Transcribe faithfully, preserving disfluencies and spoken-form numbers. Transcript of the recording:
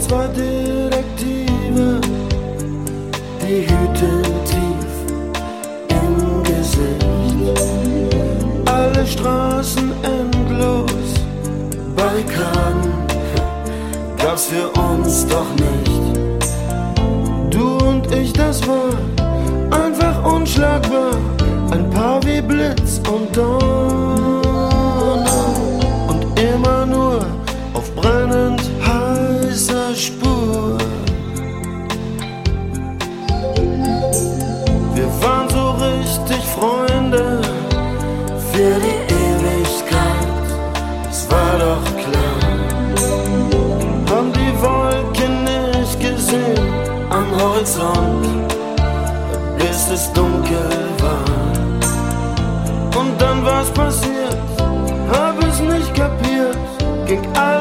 zwei Detektive, die Hüte tief im Gesicht. Alle Straßen endlos, Barrikaden gab's für uns doch nicht. Du und ich, das war einfach unschlagbar, ein Paar wie Blitz und Donner und immer nur auf brennend heißer Spur. Wir waren so richtig Freunde für die Ewigkeit, es war doch klar. Haben die Wolken nicht gesehen am Horizont, bis es dunkel war. Und dann war's passiert, hab es nicht kapiert, ging alles